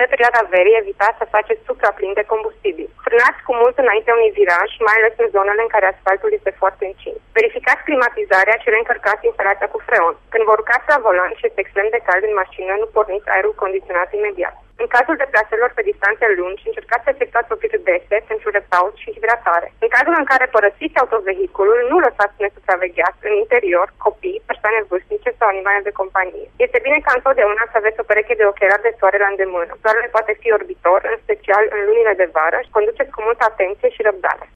Pe perioada verii, evitați să faceți supraplin de combustibil. Frânați cu mult înainte unui viraj, mai ales în zonele în care asfaltul este foarte încins. Verificați climatizarea și reîncărcați instalația cu freon. Când vă urcați la volan și este extrem de cald în mașină, nu porniți aerul condiționat imediat. În cazul deplaselor pe distanțe lungi, încercați să efectuați opriri dese pentru repaus și hidratare. În cazul în care părăsiți autovehiculul, nu lăsați nesupravegheați în interior copii, persoane vârstnice sau animale de companie. Este bine ca întotdeauna să aveți o pereche de ochelari de soare la îndemână. Soarele poate fi orbitor, în special în lunile de vară, și conduceți cu multă atenție și răbdare.